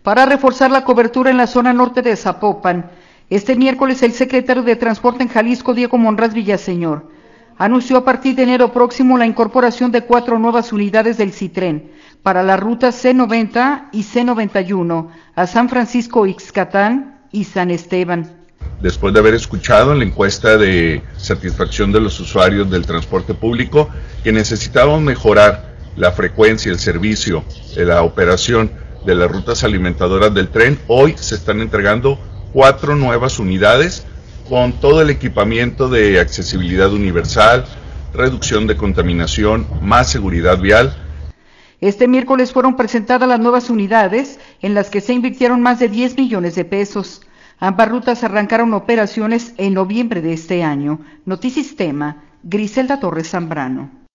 para reforzar la cobertura en la zona norte de Zapopan. Este miércoles el secretario de Transporte en Jalisco, Diego Monraz Villaseñor, anunció a partir de enero próximo la incorporación de 4 nuevas unidades del Citren para las rutas C90 y C91 a San Francisco Ixcatán y San Esteban. Después de haber escuchado en la encuesta de satisfacción de los usuarios del transporte público que necesitábamos mejorar la frecuencia, el servicio, la operación de las rutas alimentadoras del tren, hoy se están entregando 4 nuevas unidades con todo el equipamiento de accesibilidad universal, reducción de contaminación, más seguridad vial. Este miércoles fueron presentadas las nuevas unidades en las que se invirtieron más de 10 millones de pesos. Ambas rutas arrancaron operaciones en noviembre de este año. Notisistema, Griselda Torres Zambrano.